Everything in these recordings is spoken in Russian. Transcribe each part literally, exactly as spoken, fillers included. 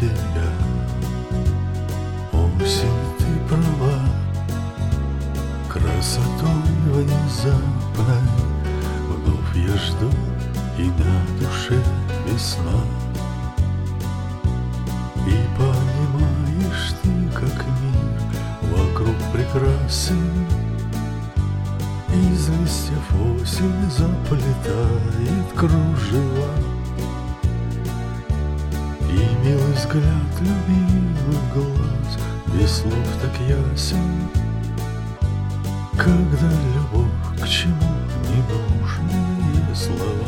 тебя. Осень, ты права, красотой внезапной вновь я жду, и на душе весна. И понимаешь ты, как мир вокруг прекрасен, из листьев осень заплетает кружева. И милый взгляд любимых глаз без слов так ясен, когда любовь к чему ненужные слова.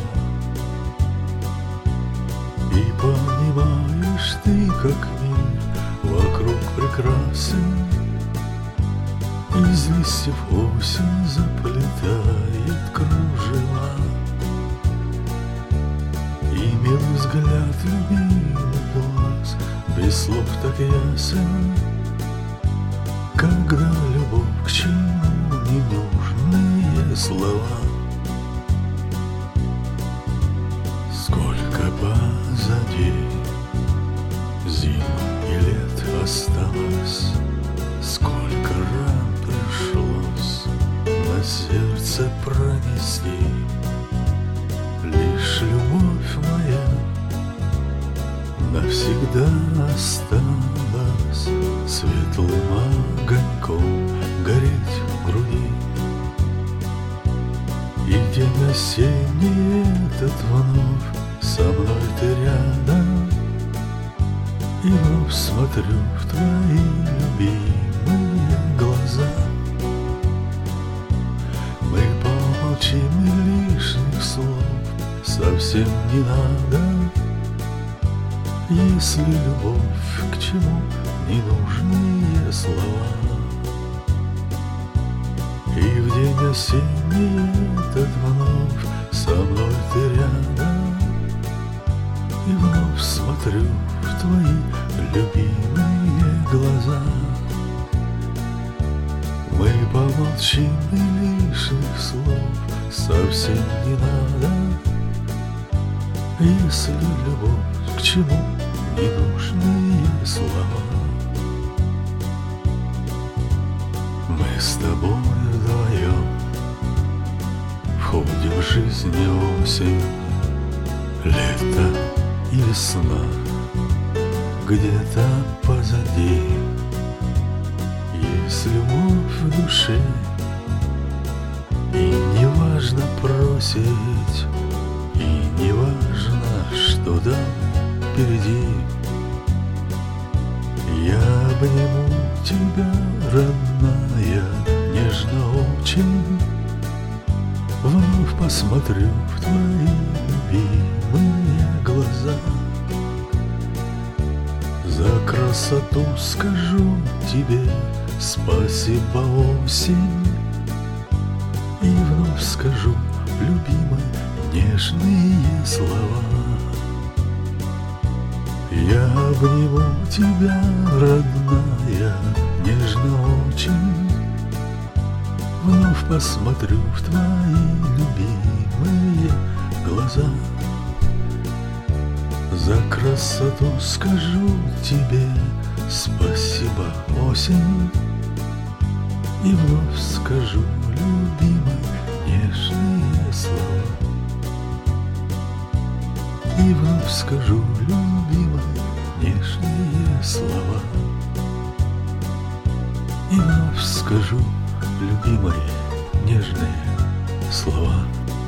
И понимаешь ты, как мир вокруг прекрасен, из листьев осень заплетает кружева. И милый взгляд любимых глаз без слов так ясен, когда любовь к чему ненужные слова. Сколько позади зим и лет осталось, сколько ран пришлось на сердце пронести. Лишь любовь моя навсегда осталась светлым огоньком гореть в груди. И день осенний этот вновь со мной ты рядом, и вновь смотрю в твои любимые глаза. Мы помолчим, и лишних слов совсем не надо, если любовь к чему ненужные слова. И в день осенний этот вновь со мной ты рядом, и вновь смотрю в твои любимые глаза. Мы помолчим, и лишних слов совсем не надо, если любовь к чему ненужные слова. Мы с тобой вдвоем входим в жизнь и осень, лето и весна где-то позади. Есть любовь в душе, и не важно просить, и не важно, что там впереди. Я обниму тебя, родная, нежно очень, вновь посмотрю в твои любимые глаза. За красоту скажу тебе спасибо, осень, и вновь скажу, любимой, нежные слова. Я обниму тебя, родная, нежно очень, вновь посмотрю в твои любимые глаза. За красоту скажу тебе спасибо, осень, и вновь скажу, любимой, нежные слова. И вновь скажу, любимой, нежные слова. И вновь скажу, любимой, нежные слова.